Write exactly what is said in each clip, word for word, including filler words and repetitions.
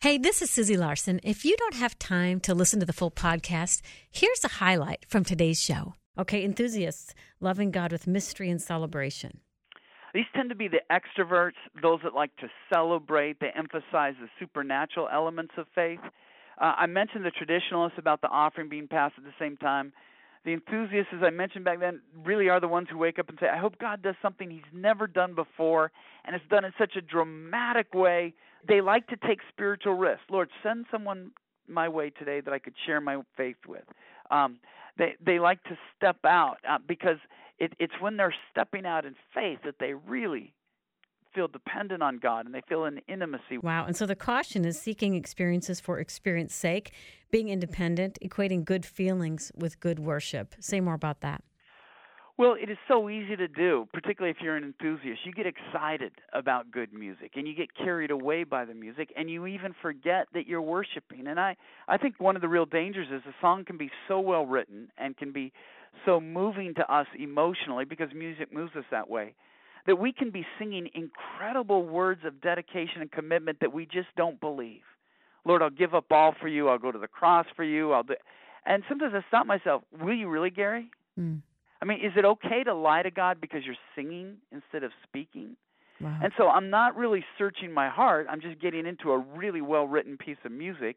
Hey, this is Susie Larson. If you don't have time to listen to the full podcast, here's a highlight from today's show. Okay, enthusiasts, loving God with mystery and celebration. These tend to be the extroverts, those that like to celebrate. They emphasize the supernatural elements of faith. Uh, I mentioned the traditionalists about the offering being passed at the same time. The enthusiasts, as I mentioned back then, really are the ones who wake up and say, I hope God does something he's never done before, and it's done in such a dramatic way. They like to take spiritual risks. Lord, send someone my way today that I could share my faith with. Um, they they like to step out uh, because it, it's when they're stepping out in faith that they really feel dependent on God and they feel an intimacy. Wow. And so the caution is seeking experiences for experience sake, being independent, equating good feelings with good worship. Say more about that. Well, it is so easy to do, particularly if you're an enthusiast. You get excited about good music, and you get carried away by the music, and you even forget that you're worshiping. And I, I think one of the real dangers is a song can be so well written and can be so moving to us emotionally, because music moves us that way, that we can be singing incredible words of dedication and commitment that we just don't believe. Lord, I'll give up all for you. I'll go to the cross for you. I'll do. And sometimes I stop myself. Will you really, Gary? Mm. I mean, is it okay to lie to God because you're singing instead of speaking? Wow. And so I'm not really searching my heart. I'm just getting into a really well-written piece of music,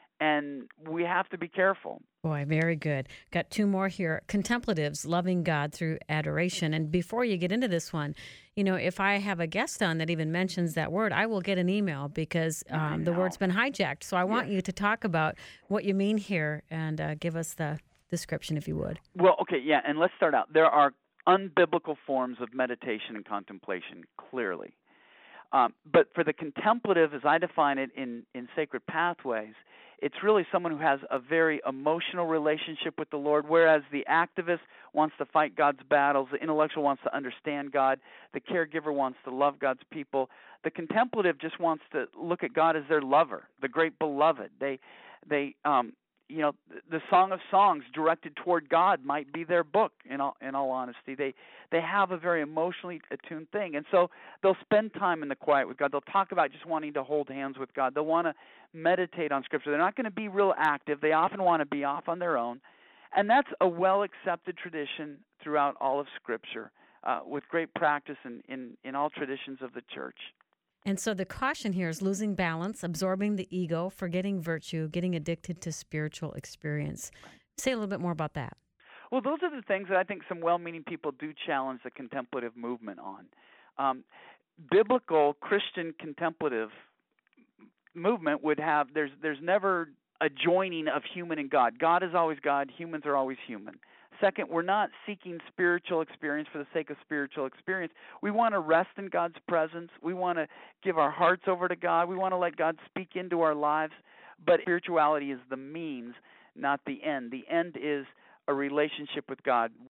and we have to be careful. Boy, very good. Got two more here. Contemplatives, loving God through adoration. And before you get into this one, you know, if I have a guest on that even mentions that word, I will get an email because um, the word's been hijacked. So I want Yes. you to talk about what you mean here and uh, give us the description, if you would. Well, okay, yeah, and let's start out. There are unbiblical forms of meditation and contemplation, clearly. Um, but for the contemplative, as I define it in, in Sacred Pathways, it's really someone who has a very emotional relationship with the Lord, whereas the activist wants to fight God's battles, the intellectual wants to understand God, the caregiver wants to love God's people. The contemplative just wants to look at God as their lover, the great beloved. They, they, um, you know, the Song of Songs directed toward God might be their book. In all, in all honesty, they they have a very emotionally attuned thing, and so they'll spend time in the quiet with God. They'll talk about just wanting to hold hands with God. They'll want to meditate on Scripture. They're not going to be real active. They often want to be off on their own, and that's a well-accepted tradition throughout all of Scripture, uh, with great practice in, in in all traditions of the church. And so the caution here is losing balance, absorbing the ego, forgetting virtue, getting addicted to spiritual experience. Say a little bit more about that. Well, those are the things that I think some well-meaning people do challenge the contemplative movement on. Um, biblical Christian contemplative movement would have, there's there's never a joining of human and God. God is always God. Humans are always human. Second, we're not seeking spiritual experience for the sake of spiritual experience. We want to rest in God's presence. We want to give our hearts over to God. We want to let God speak into our lives. But spirituality is the means, not the end. The end is a relationship with God.